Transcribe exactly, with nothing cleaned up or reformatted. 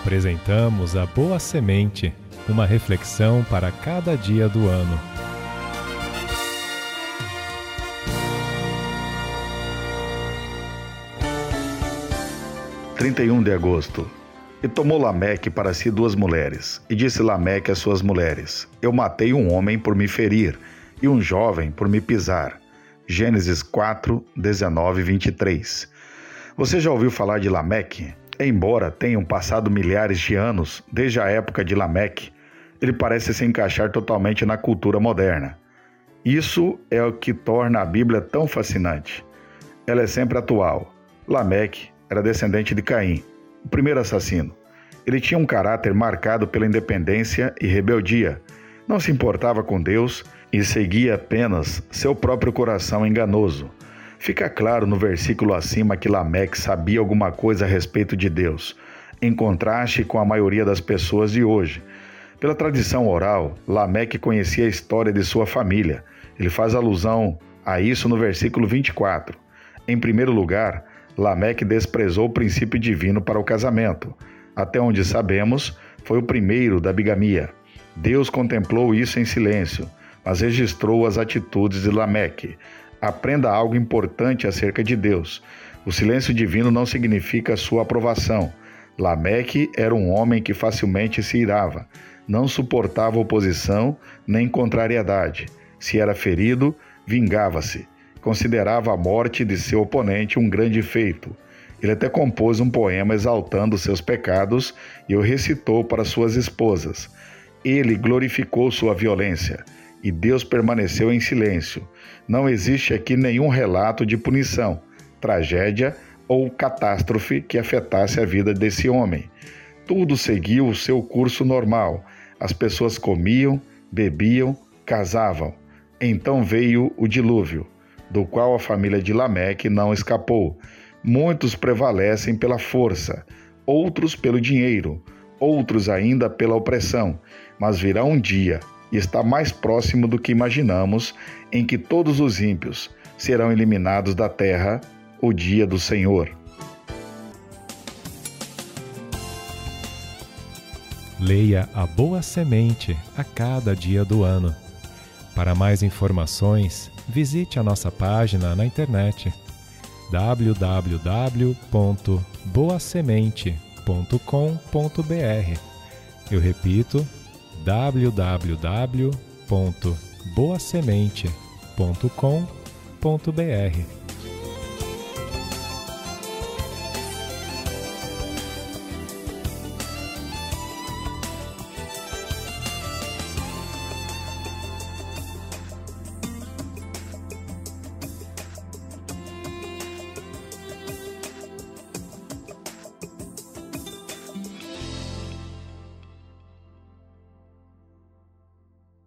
Apresentamos a Boa Semente, uma reflexão para cada dia do ano. trinta e um de agosto. E tomou Lameque para si duas mulheres, e disse Lameque às suas mulheres: Eu matei um homem por me ferir, e um jovem por me pisar. Gênesis quatro, dezenove e vinte e três. Você já ouviu falar de Lameque? Embora tenham passado milhares de anos desde a época de Lameque, ele parece se encaixar totalmente na cultura moderna. Isso é o que torna a Bíblia tão fascinante. Ela é sempre atual. Lameque era descendente de Caim, o primeiro assassino. Ele tinha um caráter marcado pela independência e rebeldia. Não se importava com Deus e seguia apenas seu próprio coração enganoso. Fica claro no versículo acima que Lameque sabia alguma coisa a respeito de Deus, em contraste com a maioria das pessoas de hoje. Pela tradição oral, Lameque conhecia a história de sua família. Ele faz alusão a isso no versículo vinte e quatro. Em primeiro lugar, Lameque desprezou o princípio divino para o casamento. Até onde sabemos, foi o primeiro da bigamia. Deus contemplou isso em silêncio, mas registrou as atitudes de Lameque. Aprenda algo importante acerca de Deus. O silêncio divino não significa sua aprovação. Lameque era um homem que facilmente se irava, não suportava oposição nem contrariedade. Se era ferido, vingava-se. Considerava a morte de seu oponente um grande feito. Ele até compôs um poema exaltando seus pecados e o recitou para suas esposas. Ele glorificou sua violência e Deus permaneceu em silêncio. Não existe aqui nenhum relato de punição, tragédia ou catástrofe que afetasse a vida desse homem. Tudo seguiu o seu curso normal. As pessoas comiam, bebiam, casavam. Então veio o dilúvio, do qual a família de Lameque não escapou. Muitos prevalecem pela força, outros pelo dinheiro, outros ainda pela opressão, mas virá um dia, e está mais próximo do que imaginamos, em que todos os ímpios serão eliminados da terra, o dia do Senhor. Leia a Boa Semente a cada dia do ano. Para mais informações, visite a nossa página na internet w w w ponto boa semente ponto com ponto b r. Eu repito, w w w ponto boa semente ponto com ponto b r.